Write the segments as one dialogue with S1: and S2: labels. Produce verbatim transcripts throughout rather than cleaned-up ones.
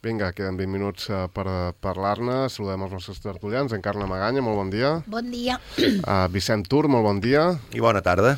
S1: Vinga, queden vint minuts uh, per uh, parlar-ne. Saludem els nostres tertulians. Encarna Maganya, molt bon dia.
S2: Bon dia.
S1: Uh, Vicent Tur, molt bon dia.
S3: I bona tarda.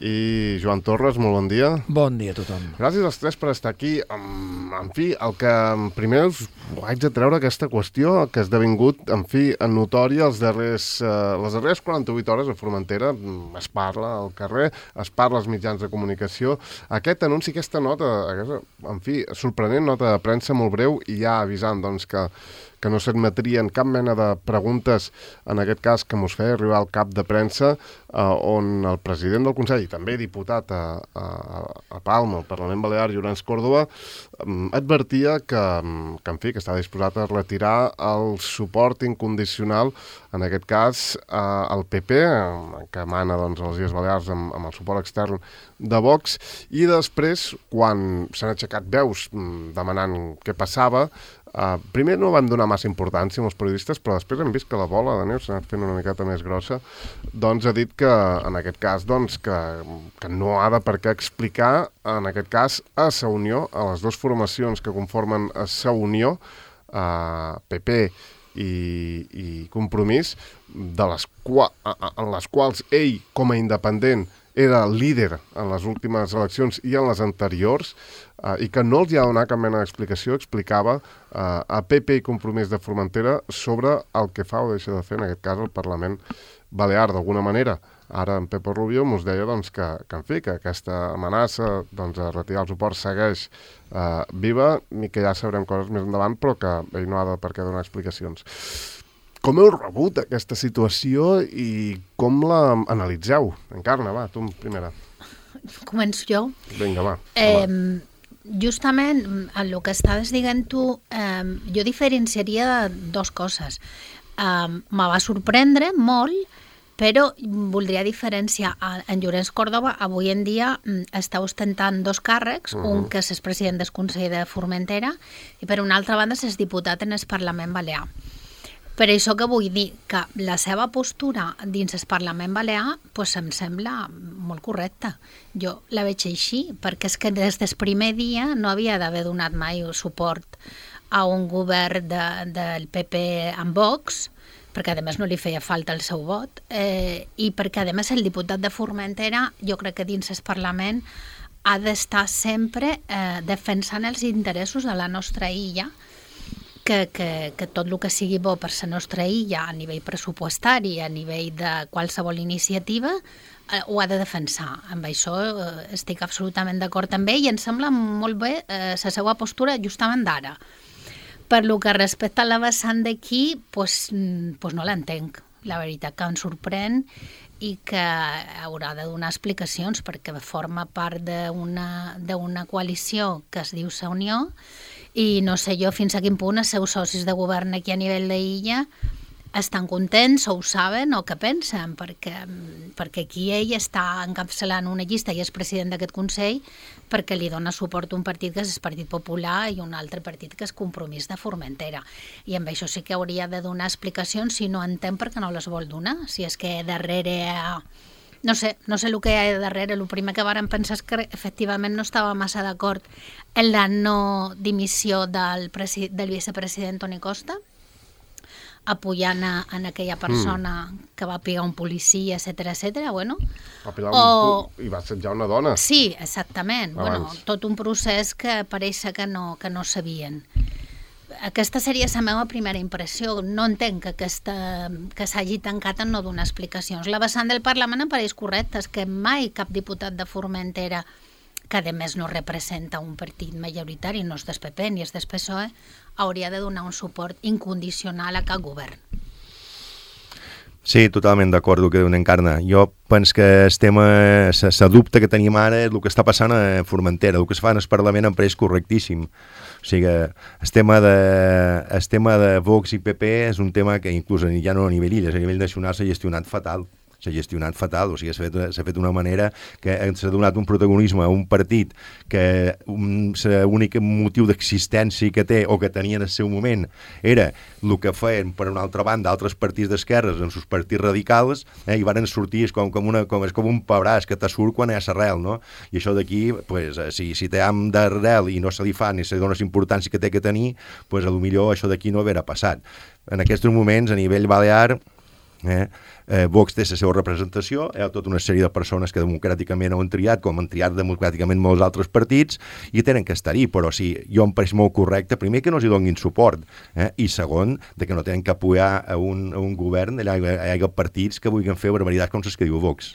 S1: I Joan Torres, molt bon dia.
S4: Bon dia a tothom.
S1: Gràcies als tres per estar aquí. Um, en fi, el que primer us haig de treure aquesta qüestió que ha esdevingut, en fi, notòria els darrers, uh, les darreres quaranta-vuit hores a Formentera. Es parla al carrer, es parla als mitjans de comunicació. Aquest anunci, aquesta nota, aquesta, en fi, sorprenent nota de premsa molt breu i ja avisant doncs, que, que no s'admetrien cap mena de preguntes, en aquest cas que mos feia arribar al cap de premsa, eh, on el president del Consell, i també diputat a, a, a Palma, al Parlament Balear, Llorenç Córdoba, eh, advertia que, que, en fi, que està disposat a retirar el suport incondicional, en aquest cas, eh, al P P, eh, que mana doncs, a les Illes Balears amb, amb el suport extern de Vox, i després, quan s'han aixecat veus demanant què passava, Uh, primer no van donar massa importància als periodistes, però després hem vist que la bola de neu s'ha anat fent una miqueta més grossa, doncs ha dit que, en aquest cas, doncs, que, que no ha de per què explicar, en aquest cas, a Sa Unió, a les dues formacions que conformen a Sa Unió, uh, P P i, i Compromís, de les qua- en les quals ell, com a independent, era líder en les últimes eleccions i en les anteriors, eh, i que no els hi ha donat cap mena d'explicació, explicava eh, a P P i Compromís de Formentera sobre el que fa o deixa de fer, en aquest cas, el Parlament Balear, d'alguna manera. Ara en Pepe Rubio mos deia doncs, que, que, en fi, que aquesta amenaça doncs, de retirar el suport segueix eh, viva i que ja sabrem coses més endavant, però que ell no ha de per què donar explicacions. Com heu rebut aquesta situació i com la analitzeu? Encarna, va, tu primera.
S2: Començo jo.
S1: Vinga, va.
S2: Eh, justament, el que estaves dient tu, eh, jo diferenciaria de dues coses. Eh, me va sorprendre molt, però voldria diferenciar. En Llorenç Córdoba, avui en dia, està ostentant dos càrrecs, uh-huh. un que és president del Consell de Formentera i, per una altra banda, és diputat en el Parlament Balear. Per això que vull dir que la seva postura dins el Parlament Balear pues, em sembla molt correcta. Jo la veig així, perquè és que des del primer dia no havia d'haver donat mai suport a un govern de, del P P amb Vox, perquè a més no li feia falta el seu vot, eh, i perquè a més el diputat de Formentera, jo crec que dins el Parlament ha d'estar sempre eh, defensant els interessos de la nostra illa, Que, que, que tot el que sigui bo per la nostra illa a nivell pressupostari, a nivell de qualsevol iniciativa, eh, ho ha de defensar. Amb això eh, estic absolutament d'acord amb ell i em sembla molt bé eh, la seva postura justament d'ara. Per lo que respecta a la vessant d'aquí, pues, pues no l'entenc. La veritat que em sorprèn i que haurà de donar explicacions perquè forma part d'una, d'una coalició que es diu Sa Unió i no sé jo fins a quin punt els seus socis de govern aquí a nivell d'illa estan contents o ho saben o què pensen, perquè, perquè aquí ell està encapçalant una llista i és president d'aquest Consell perquè li dona suport un partit que és el Partit Popular i un altre partit que és Compromís de Formentera. I amb això sí que hauria de donar explicacions si no entén perquè no les vol donar. Si és que darrere... No sé, no sé el que hi ha darrere. El primer que vàrem pensar és que efectivament no estava massa d'acord en la no dimissió del, presi- del vicepresident Toni Costa, apoyant a, a aquella persona mm. que va pigar un policia, etcètera, etcètera, bueno.
S1: Va pilar
S2: o...
S1: un... i va assetjar una dona.
S2: Sí, exactament.
S1: Abans.
S2: Bueno, tot un procés que pareix que no, que no sabien. Aquesta seria la meva primera impressió. No entenc que, aquesta, que s'hagi tancat en no donar explicacions. La vessant del Parlament em pareix correcta, és que mai cap diputat de Formentera, que a més no representa un partit majoritari, no és del P P ni és del P S O E, hauria de donar un suport incondicional a cap govern.
S3: Sí, totalment d'acord amb el que diu Encarna. Jo penso que el tema, la dubte que tenim ara és el que està passant a Formentera. El que es fa en el Parlament em pareix correctíssim. O sigui, el tema de, el tema de Vox i P P és un tema que inclús ja no a nivell illes, a nivell nacional s'ha gestionat fatal. s'ha gestionat fatal, o sigui, s'ha fet, s'ha fet d'una manera que s'ha donat un protagonisme a un partit que l'únic motiu d'existència que té o que tenia en el seu moment era el que feien per una altra banda altres partits d'esquerres en els partits radicals, eh, i van sortir és com, com, una, com, és com un pebràs que te surt quan és arrel, no? I això d'aquí, pues, si, si té am d'arrel i no se li fa ni se li dona importància que té que tenir, pues, a lo millor això d'aquí no haurà passat. En aquests moments, a nivell balear, Eh, eh, Vox té la seva representació, hi ha tota una sèrie de persones que democràticament han triat, com han triat democràticament molts altres partits, i tenen que estar-hi, però sí, jo em pareix molt correcte, primer que no els hi donin suport, eh, i segon, de que no tenen que apoyar a un, a un govern, allà hi ha partits que vulguin fer barbaritats com les que diu Vox.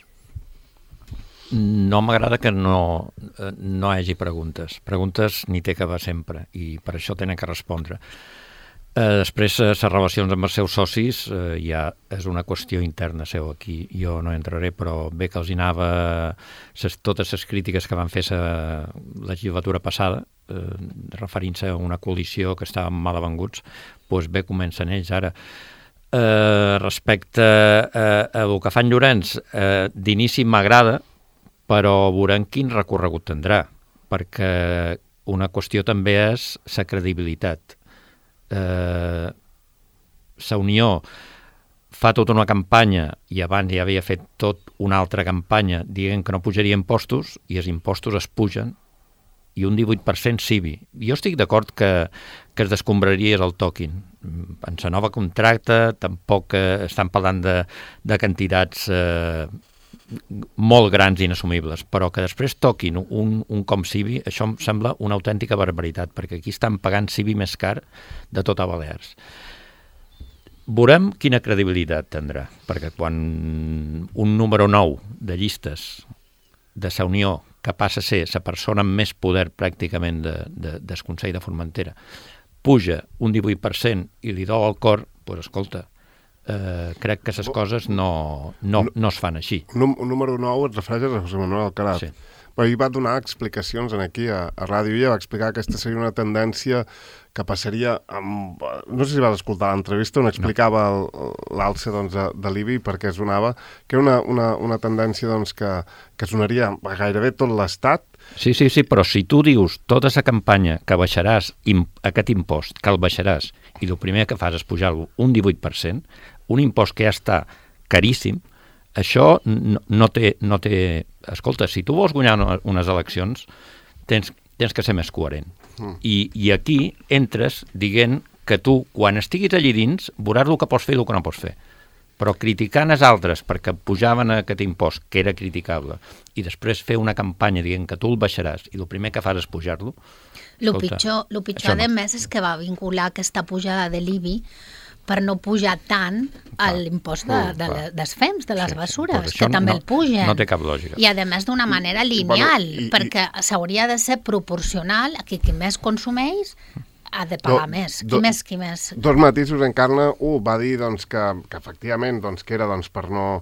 S4: No m'agrada que no, no hi hagi preguntes. Preguntes n'hi té que va sempre, i per això tenen que respondre. Eh, després, les relacions amb els seus socis eh, ja és una qüestió interna seu aquí. Jo no entraré, però bé que els hi anava ses, totes les crítiques que van fer la legislatura passada, eh, referint-se a una coalició que estaven mal avenguts, doncs bé comencen ells ara. Eh, respecte a, a el que fan Llorenç, eh, d'inici m'agrada, però veurem quin recorregut tindrà, perquè una qüestió també és la credibilitat. Eh, la Unió fa tota una campanya i abans ja havia fet tot una altra campanya dient que no pujaria impostos i els impostos es pugen i un divuit per cent C I B I. Jo estic d'acord que, que es descombraria el toquin. En la nova contracte tampoc eh, estan parlant de, de quantitats eh, molt grans i inassumibles, però que després toquin un, un com C I B I, això em sembla una autèntica barbaritat, perquè aquí estan pagant C I B I més car de tot a Balears. Veurem quina credibilitat tindrà, perquè quan un número nou de llistes de la Unió, que passa a ser la persona amb més poder pràcticament de, de, del Consell de Formentera, puja un divuit per cent i li dol el cor, doncs escolta, Uh, crec que les coses no, no, no es fan així.
S1: Un número nou et refereix a José Manuel Alcaraz. Sí. Però ell va donar explicacions aquí a, a ràdio i va explicar que aquesta seria una tendència que passaria amb... No sé si vas escoltar l'entrevista on explicava no. l'alça doncs, de, de l'I B I perquè es donava, que era una, una, una tendència doncs, que, que sonaria a gairebé tot l'Estat.
S4: Sí, sí, sí, però si tu dius tota la campanya que baixaràs im, aquest impost, que el baixaràs, i el primer que fas és pujar-lo un divuit per cent, un impost que ja està caríssim, això no, no, té, no té... Escolta, si tu vols guanyar unes eleccions, tens, tens que ser més coherent. Mm. I, I aquí entres dient que tu, quan estiguis allí dins, veuràs el que pots fer i el que no pots fer. Però criticant els altres perquè pujaven aquest impost, que era criticable, i després fer una campanya dient que tu el baixaràs i el primer que fas és pujar-lo...
S2: El pitjor, lo pitjor a més, és que va vincular aquesta pujada de l'I B I per no pujar tant a l'impost de, de, de, dels fems, de les sí, bessures, que també
S4: no,
S2: el pugen.
S4: No té cap lògica.
S2: I, a més, d'una manera lineal, bueno, i, perquè s'hauria de ser proporcional a qui, qui més consumeix ha de pagar do, més. Qui do, més, qui més...
S1: Dos matisos, Encarna. Un va dir doncs, que, que efectivament doncs, que era doncs, per no...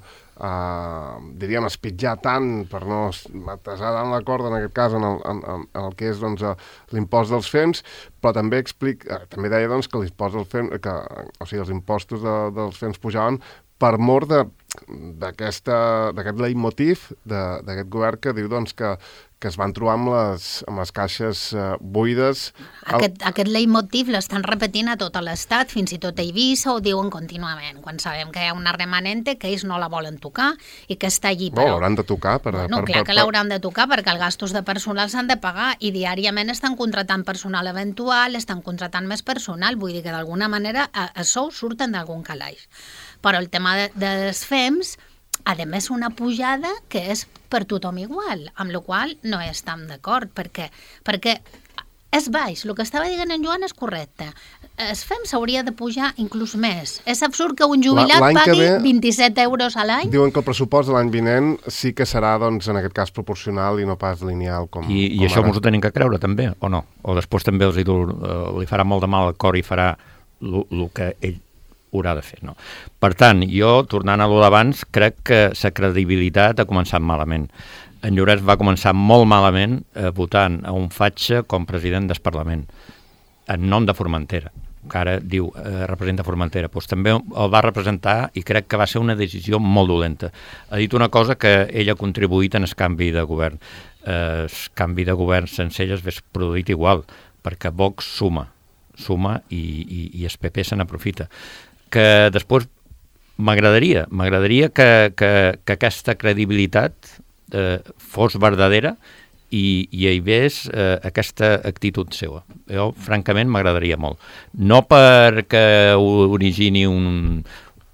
S1: Uh, diríem, espitjar tant per no atesar tant la corda en aquest cas en el, en, en el que és doncs, l'impost dels fems, però també explic, uh, també deia doncs, que l'impost dels fems, que, o sigui, els impostos de, dels fems pujaven per mort de, d'aquest leitmotiv d'aquest govern que diu doncs, que, que es van trobar amb les, amb les caixes uh, buides.
S2: Aquest, el... aquest leitmotiv l'estan repetint a tot l'Estat, fins i tot a Eivissa ho diuen contínuament, quan sabem que hi ha una remanente que ells no la volen tocar i que està allí.
S1: Però... No, l'hauran de tocar. Per,
S2: bueno,
S1: per,
S2: clar
S1: per,
S2: que l'hauran de tocar perquè els gastos de personal s'han de pagar i diàriament estan contratant personal eventual, estan contratant més personal, vull dir que d'alguna manera a, a sous surten d'algun calaix. Però el tema de, dels fems, a més una pujada que és per tothom igual, amb la qual no estem d'acord, perquè, perquè és baix, el que estava dient en Joan és correcte. Es fems s'hauria de pujar inclús més. És absurd que un jubilat pagui ve, vint-i-set euros a l'any.
S1: Diuen que el pressupost de l'any vinent sí que serà, doncs, en aquest cas, proporcional i no pas lineal. Com,
S4: I,
S1: com
S4: i això ens ho tenim que creure, també, o no? O després també els hi, li farà molt de mal al cor i farà el que ell haurà de fer, no? Per tant, jo, tornant a lo d'abans, crec que la credibilitat ha començat malament. En Llorenç va començar molt malament eh, votant a un fatxa com president del Parlament. en nom de Formentera, que ara diu eh, representa Formentera, doncs també el va representar i crec que va ser una decisió molt dolenta. Ha dit una cosa que ell ha contribuït en el canvi de govern. Eh, el canvi de govern sense ell es hauria produït igual, perquè Vox suma, suma i, i, i el P P se n'aprofita. Que després m'agradaria, m'agradaria que, que, que aquesta credibilitat eh, fos verdadera i, i hi hagués eh, aquesta actitud seva. Jo, francament, m'agradaria molt. No perquè origini un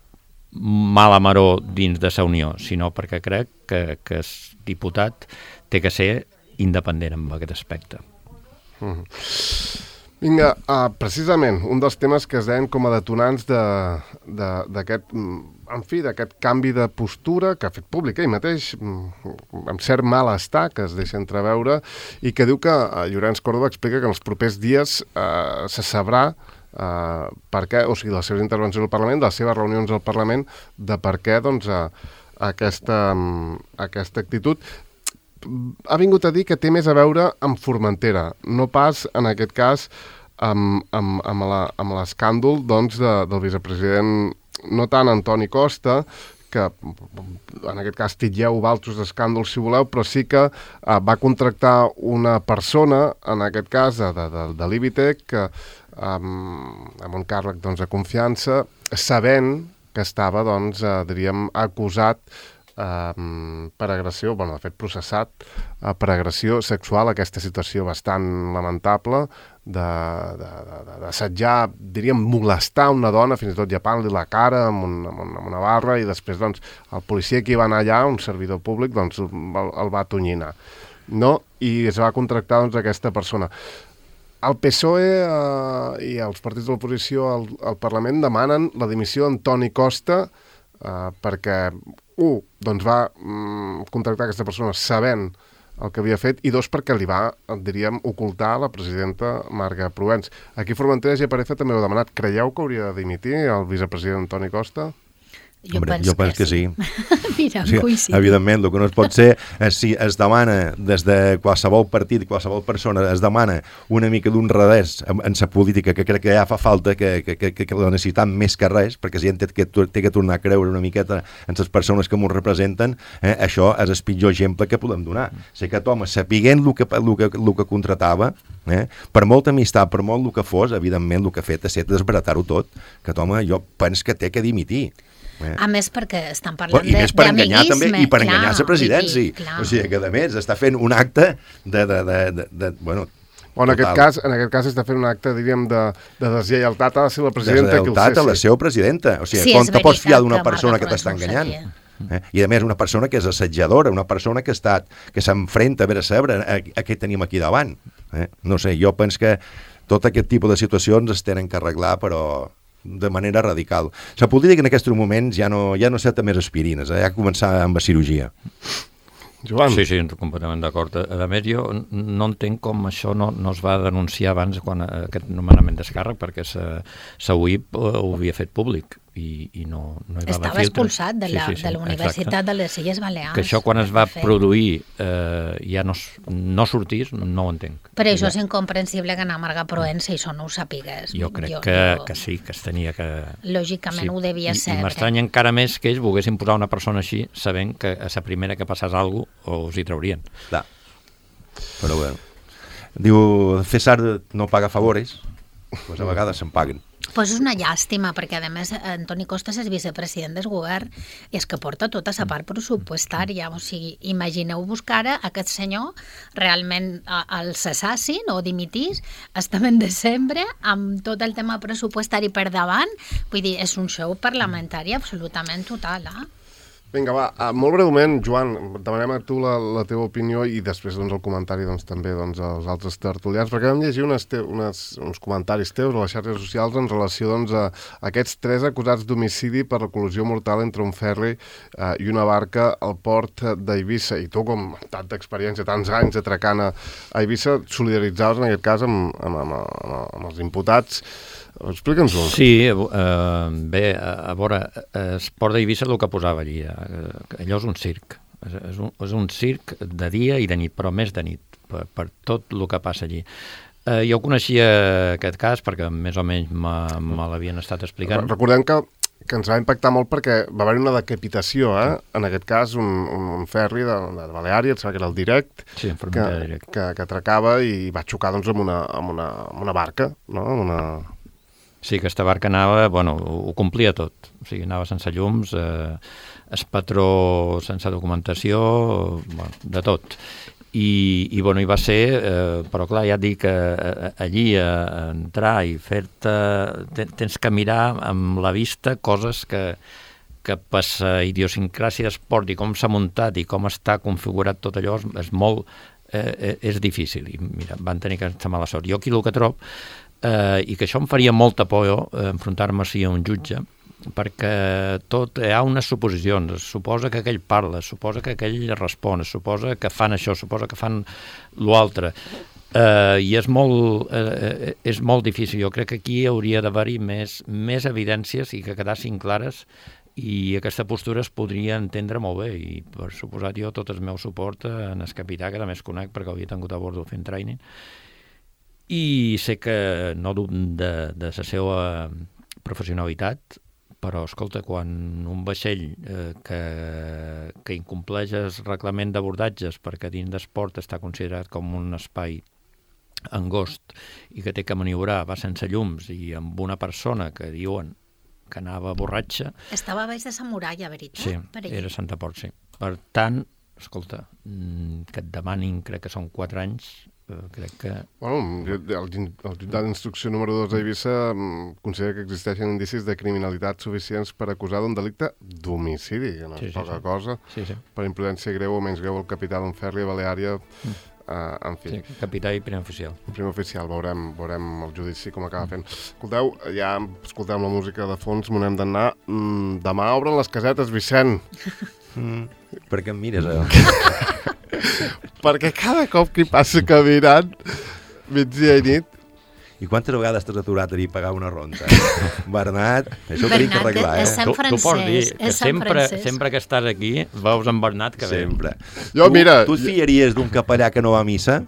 S4: mala maror dins de la Unió, sinó perquè crec que, que el diputat té que ser independent en aquest aspecte.
S1: Mm-hmm. Vinga, uh, precisament, un dels temes que es deien com a detonants d'aquest, en fi, d'aquest canvi de postura que ha fet públic ell mateix, amb cert malestar que es deixa entreveure, i que diu que uh, Llorenç Córdoba explica que en els propers dies uh, se sabrà uh, per què, o sigui, les seves intervencions al Parlament, de les seves reunions al Parlament, de per què, doncs, uh, aquesta, um, aquesta actitud ha vingut a dir que té més a veure amb Formentera, no pas, en aquest cas, amb, amb, amb, la, amb l'escàndol doncs, de, del vicepresident, no tant Antoni Costa, que en aquest cas titlleu altres escàndols si voleu, però sí que uh, va contractar una persona, en aquest cas de, de, de l'Ibitec, que, um, amb un càrrec doncs, de confiança, sabent que estava, doncs, uh, diríem, acusat Uh, per agressió, bueno, de fet processat uh, per agressió sexual, aquesta situació bastant lamentable d'assetjar, diríem, molestar una dona, fins i tot llepant-li la cara amb, un, amb, un, amb una barra, i després doncs, el policia que hi va anar allà, un servidor públic, doncs, el, el va atonyinar, no? I es va contractar doncs, aquesta persona. El P S O E uh, i els partits de l'oposició al, al Parlament demanen la dimissió d'Antoni Costa uh, perquè un, doncs va mm, contractar aquesta persona sabent el que havia fet, i dos, perquè li va, diríem, ocultar la presidenta Marga Proens. Aquí Formentera i Apareza també ho ha demanat. Creieu que hauria de dimitir el vicepresident Antoni Costa?
S2: Jo
S3: Hombre,
S2: penso,
S3: jo penso que, que sí.
S2: sí. Mira,
S3: o sigui,
S2: coincidim.
S3: Evidentment, el que no es pot ser és si es demana des de qualsevol partit, qualsevol persona, es demana una mica d'un revés en, en la política, que crec que ja fa falta, que, que, que, que la necessitam més que res, perquè si gent té que, té que tornar a creure una miqueta en les persones que ens representen, eh, això és el pitjor exemple que podem donar. Si aquest home, sapiguent el que, el que, el que contratava, eh, per molta amistat, per molt el que fos, evidentment el que ha fet és desbaratar-ho tot, que home, jo penso que té que dimitir. Eh.
S2: A més, perquè estan parlant
S3: I més per enganyar també, i per enganyar la presidència.
S2: Clar.
S3: O sigui, que a més està fent un acte de... de, de, de, de bueno,
S1: o en aquest, cas, en aquest cas està fent un acte, diríem, de, de deslleialtat a la seva presidenta.
S3: Deslleialtat a la seva presidenta. O sigui, sí, com te pots fiar d'una persona que t'està enganyant? Eh? I a més una persona que és assetjadora, una persona que, està, que s'enfrenta a veure saber a, a què tenim aquí davant. Eh? No sé, jo penso que tot aquest tipus de situacions es tenen que arreglar, però de manera radical. La política en aquests moments ja no, ja no accepta més aspirines, eh? Ja ha començar amb la cirurgia.
S1: Joan.
S4: Sí, sí, completament d'acord. A més, jo no entenc com això no, no es va denunciar abans quan aquest nomenament d'escàrrec, perquè la U I P ho havia fet públic i, i no, no hi va
S2: Estava
S4: haver filtre.
S2: expulsat de la, sí, sí, sí, de la Universitat exacte. De les Illes Balears.
S4: Que això quan es va produir eh, ja no, no sortís, no, no ho entenc.
S2: Però això és incomprensible que anar a Marga Proença i això no ho sapigués.
S4: Jo crec jo, que, jo... que sí, que es tenia que...
S2: Lògicament sí. Ho devia
S4: I,
S2: ser.
S4: I m'estranya encara més que ells volguessin posar una persona així sabent que a la primera que passés alguna cosa us hi traurien.
S3: Clar. Però bueno. Diu, César no paga favores, doncs a vegades se'n paguen.
S2: Pues és una llàstima, perquè a més Antoni Costas és vicepresident del govern i és que porta tota la part pressupostària. O sigui, imagineu-vos que ara aquest senyor realment el cessassin o dimitís, estem en desembre amb tot el tema pressupostari per davant. Vull dir, és un show parlamentari absolutament total, eh?
S1: Vinga, va, uh, molt breument, Joan, demanem a tu la, la teva opinió i després doncs, el comentari doncs, també doncs, als altres tertulians, perquè vam llegir unes te unes, uns comentaris teus a les xarxes socials en relació doncs, a, a aquests tres acusats d'homicidi per la col·lisió mortal entre un ferri uh, i una barca al port d'Eivissa. I tu, com tanta experiència, tants anys atracant a, a Eivissa, solidaritzades en aquest cas amb, amb, amb, amb, amb els imputats. Explica'ns-ho.
S4: Sí, eh, bé, a veure, el port d'Eivissa el que posava allí, eh, allò és un circ, és un, és un circ de dia i de nit, però més de nit, per, per tot el que passa allí. Eh, jo coneixia aquest cas perquè més o menys me, me l'havien estat explicant.
S1: Recordem que, que ens va impactar molt perquè va haver una decapitació, eh? En aquest cas, un, un ferri de, de Baleària, em sembla que era el Direct,
S4: sí,
S1: que,
S4: direct.
S1: que, que atracava i va xocar doncs, amb, una, amb, una, amb una barca, no? Una...
S4: Sí, aquesta barca anava, bueno, ho, ho complia tot. O sigui, anava sense llums, eh, es patró sense documentació, bueno, de tot. I, i, bueno, hi va ser, eh, però clar, ja et dic que eh, allí a, a entrar i fer-te... Ten, tens que mirar amb la vista coses que, que per la idiosincràsia d'esport i com s'ha muntat i com està configurat tot allò és, és molt... Eh, és difícil. I mira, van tenir aquesta mala sort. Jo aquí el que trobo, eh, i que això em faria molta por, eh, enfrontar-me així a un jutge, perquè tot hi ha unes suposicions, es suposa que aquell parla, es suposa que aquell respon, es suposa que fan això, es suposa que fan l'altre, uh, i és molt, uh, és molt difícil. Jo crec que aquí hauria d'haver-hi més, més evidències i que quedassin clares, i aquesta postura es podria entendre molt bé, i per suposat jo tot el meu suport en el capità, que també es conec perquè havia tingut a bordo fent training, i sé que no dubto de, de la seva professionalitat, però, escolta, quan un vaixell eh, que, que incompleix el reglament d'abordatges perquè dins d'esport està considerat com un espai angost i que té que maniobrar, va sense llums i amb una persona que diuen que anava borratxa...
S2: Estava baix de sa muralla, veritat?
S4: Sí, era Santa Port, sí. Per tant, escolta, que et demanin, crec que són quatre anys, crec que...
S1: Bueno, el, el jutjat d'instrucció número dos d'Eivissa considera que existeixen indicis de criminalitat suficients per acusar d'un delicte d'homicidi, que no és sí, poca sí, cosa,
S4: sí, sí.
S1: Per imprudència greu o menys greu el capità d'un ferri a Baleària, mm. uh, en fi.
S4: Sí, capità i primer oficial.
S1: Primer oficial, veurem, veurem el judici com acaba fent. Escolteu, ja escoltem la música de fons, m'ho anem d'anar. Mm, demà obren les casetes, Vicent.
S3: Mm. Per què em mires, eh?
S1: Perquè cada cop que hi passa caminant, migdia i nit...
S3: I quantes vegades t'has aturat a dir pagar una ronda? Bernat, això ho tenim que arreglar, eh?
S2: Tu,
S4: tu pots dir que sempre, sempre que estàs aquí veus en Bernat que ve.
S3: Sempre.
S1: Jo,
S3: tu,
S1: mira...
S3: Tu et fiaries d'un capellà que no va a missa?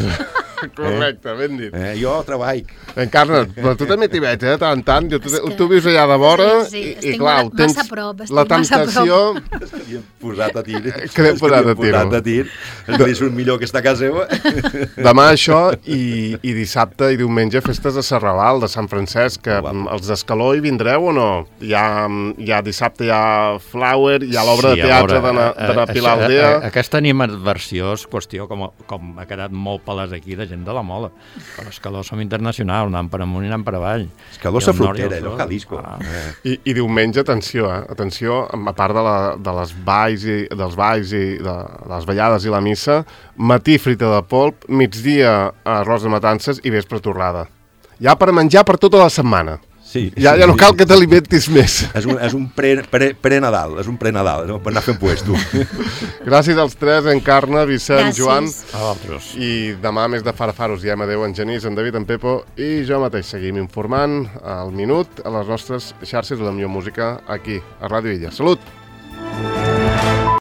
S1: Correcte, ben dit.
S3: Eh, jo treball.
S1: Encarna, però tu també t'hi veig, eh, de tant en tant. Jo, tu, que... tu vius allà de vora
S2: sí, sí,
S1: i, i clar, tens
S2: prop,
S1: la temptació...
S3: Estaríem posat a tir.
S1: Que l'hem posat a tir.
S3: Posat a tir. El surt millor que està a casa seva.
S1: Demà això i, i dissabte i diumenge festes de Serralal, de Sant Francesc, que wow. Els d'Escaló hi vindreu o no? Hi ha, hi ha dissabte hi ha Flower, hi ha l'obra sí, de teatre de, de la Pilar Aldea...
S4: Aquesta animadversió és qüestió, com, com ha quedat molt palès aquí, de gent de la Mola. Però Escaló som internacional, anant per amunt i anant per avall.
S3: Escaló sa frontera, allò Jalisco. Ah.
S1: I, I diumenge, atenció, eh? Atenció, a part de, la, de les balls i dels balls i de, de les ballades i la missa, matí frita de polp, migdia arròs de matances i vespre torrada. Ja per menjar per tota la setmana.
S3: Sí,
S1: ja,
S3: sí,
S1: ja no cal
S3: sí.
S1: que t'alimentis més.
S3: És un, és un pre, pre, pre-Nadal, és un pre-Nadal, no? Per anar fent puesto.
S1: Gràcies als tres, Encarna, Vicent,
S2: Gràcies.
S1: Joan.
S4: A vosaltres.
S1: I demà, més de Farfaros, diem adeu en Genís, en David, en Pepo i jo mateix. Seguim informant al minut a les nostres xarxes de la millor música aquí, a Ràdio Illa. Salut!